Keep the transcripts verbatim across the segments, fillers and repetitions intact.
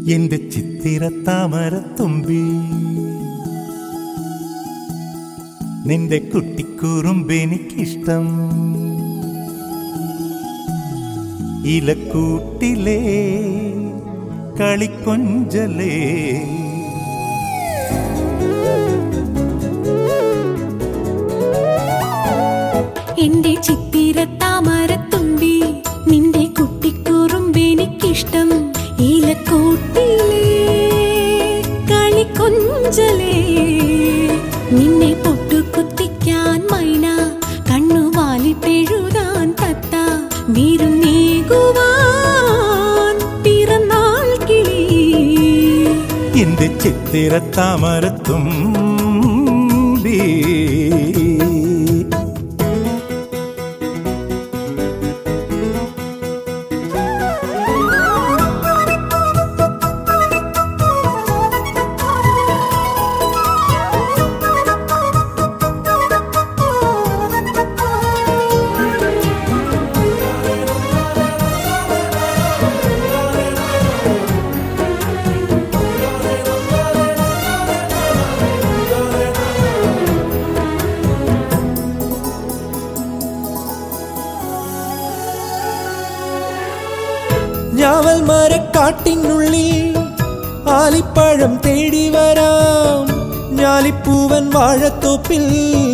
എന്റെ ചിത്തിര താമരത്തുമ്പി നിന്റെ കുട്ടിക്കുറുമ്പെനിക്കിഷ്ടം. ഇലക്കൂട്ടിലേ കളിക്കൊഞ്ചലേ എന്റെ ചിത്തിര താമരത്തുമ്പി നിന്റെ കുട്ടിക്കുറുമ്പെനിക്കിഷ്ടം. ഇലക്കൂട്ടിലേ കളിക്കൊഞ്ചലേ നിന്നെ പൊട്ടുകുത്തിക്കാൻ മൈന, കണ്ണുവാലിട്ടെഴുതാൻ തത്ത, വിരുന്നേകുവാൻ പിറന്നാൾ കിളി. എന്റെ ചിത്തിര താമരത്തുമ്പി ഞാവൽ മരക്കാട്ടിനുള്ളിൽ ആലിപ്പഴം തേടി വരാം. ഞാലിപ്പൂവൻ വാഴത്തോപ്പിൽ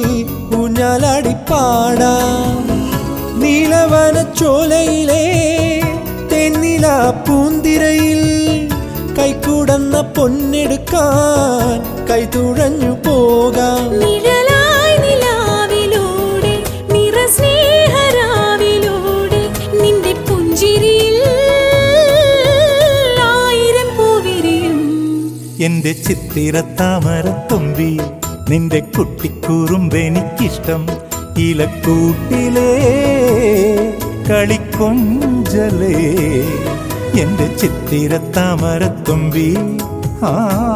ഊഞ്ഞാലാടിപ്പാടാം. നീലവന ചോലയിലെ തെന്നില പൂന്തിരയിൽ കൈക്കൂടന്ന പൊന്നെടുക്കാൻ കൈതുഴഞ്ഞു പോകാം. എന്റെ ചിത്തിര താമരത്തുമ്പി നിന്റെ കുട്ടിക്കുറുമ്പെനിക്കിഷ്ടം. ഇലക്കൂട്ടിലേ കളിക്കൊഞ്ചലേ എന്റെ ചിത്തിര താമരത്തുമ്പി. ആ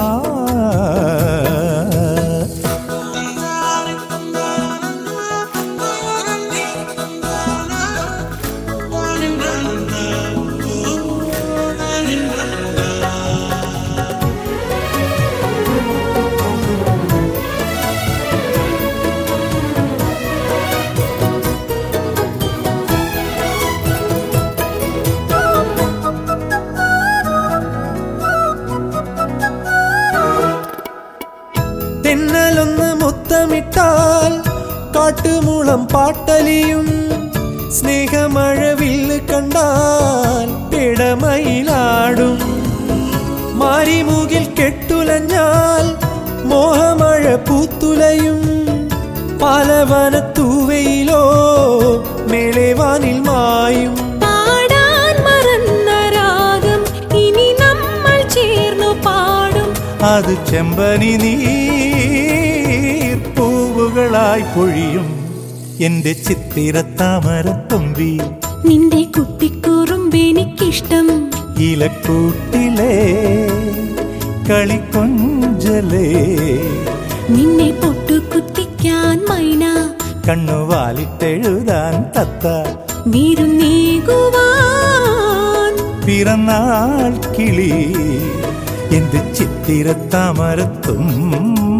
തെന്നലൊന്ന് മുത്തമിട്ടാൽ കാട്ടുമുളം പാട്ടലിയും. സ്നേഹമഴവില്ല് കണ്ടാൽ പിടമയിലാടും. മാരിമുകിൽ കെട്ടുലഞ്ഞാൽ മോഹമഴ പൂത്തുലയും. പാലവനത്തൂവയിലോ മേളേവാനിൽ മായും. അത് ചെമ്പനി നീർ പൂവുകളായി പൊഴിയും. എന്റെ ചിത്തിര താമരത്തുമ്പി നിന്റെ കുട്ടിക്കുറുമ്പെനിക്കിഷ്ടം. ഇലക്കൂട്ടിലേ കളിക്കൊഞ്ചലേ നിന്നെ പൊട്ടുകുത്തിക്കാൻ മൈന, കണ്ണുവാലിട്ടെഴുതാൻ തത്ത, വിരുന്നേകുവാൻ പിറന്നാൾ കിളി. എന്റെ ചിത്തിര താമരത്തുമ്പി.